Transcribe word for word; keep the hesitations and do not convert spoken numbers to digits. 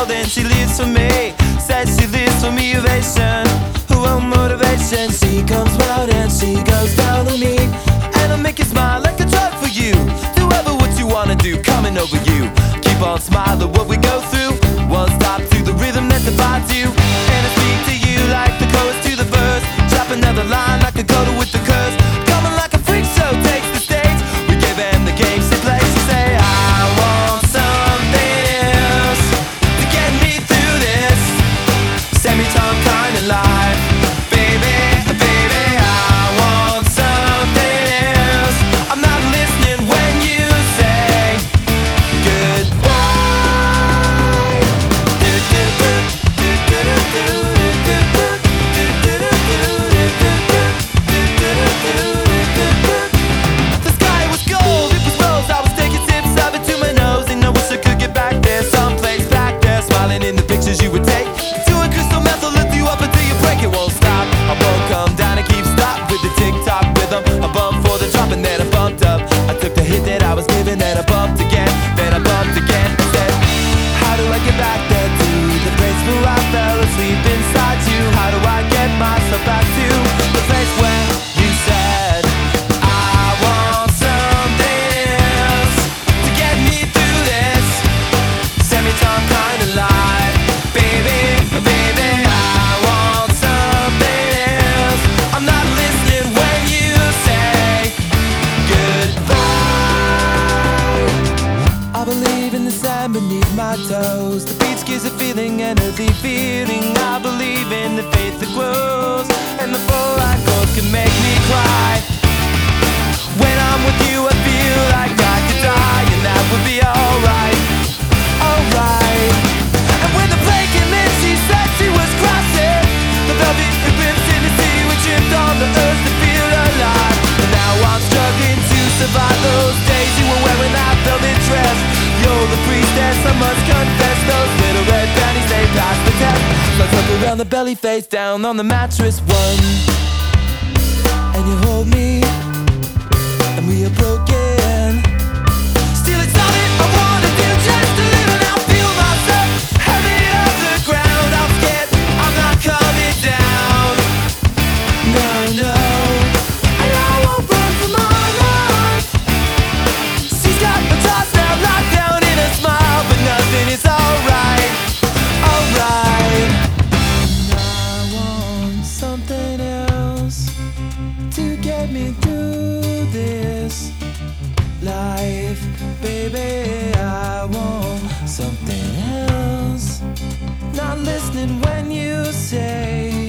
world and she lives for me. Says she lives for motivation, oh motivation. She comes round and she goes down on me, and I'll make you smile like a drug for you. Do ever what you wanna do, coming over you. Keep on smiling what we go through. One stop to the rhythm that divides you, and I speak to you like the chorus to the verse. Drop another line like a coda with the curse. Coming like a freak show takes the stage. We give them the game she plays. She say I want something else to get me through this semi-time kind of life. Baby, baby, I want something else. I'm not listening when you say goodbye. The sky was gold, it was rose. I was taking sips of it to my nose, and I wish I could get back there, someplace back there, smiling in the pictures you would take. Doing crystal meth will lift you up until you break. It won't stop. I won't come down and keep stop with the tick-tock rhythm. I bumped for the drop and then I bumped up. I took the hit that I was given, then I bumped again, then I bumped again. I said, how do I get back there to the place where I fell asleep inside you? How do I get myself back to the place where you said I want something else to get me through this semi-time kind of life? Baby, baby, I want something else. I'm not listening when you say goodbye. I believe in the sand beneath my toes. The beach gives a feeling, an earthy feeling. I believe in the faith that grows, and the full line chords can make me cry. When I'm with you I feel like I could die, and that would be alright, alright. And when the plane came in she said she was crossing the velvet ribbons in the sea. We tripped on the earth to feel alive, and now I'm struggling to survive those days you were wearing that velvet dress. You're the priestess, I must confess. Those little red panties, they passed the test. Let's look around the belly, face down on the mattress. One, and you hold me, and we are broken. Still it's all that I wanna do, just to live and I'll feel myself heavy off the ground. I'm scared, I'm not coming down. No, no, and I won't run from my life. She's got my thoughts now locked down in a smile, but nothing is alright, alright. And I want something else to get me through this life. Baby, I want something else. Not listening when you say